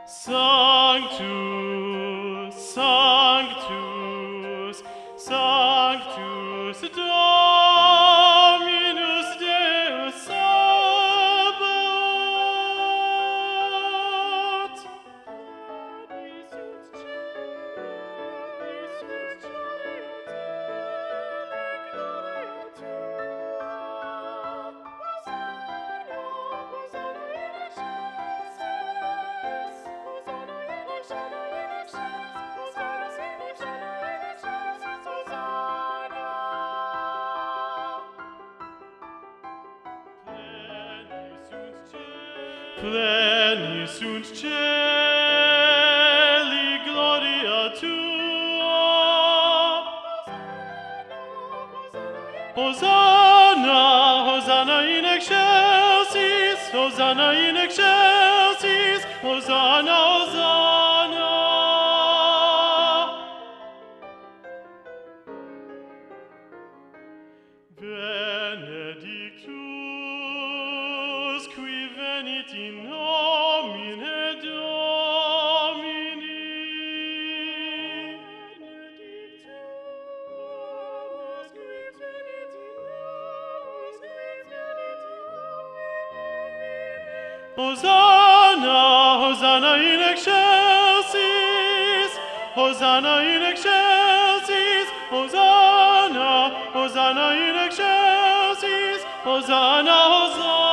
Sanctus, Sanctus, Sanctus Dominus Deus Sabaoth. Pleni sunt celi gloria tua. Hosanna, Hosanna in excelsis, Hosanna in excelsis, Hosanna, Hosanna. Benedictus qui venit in nomine Domini. Benedictus qui venit in Hosanna, Hosanna in excelsis, Hosanna in excelsis, Hosanna, Hosanna in excelsis, Hosanna, Hosanna.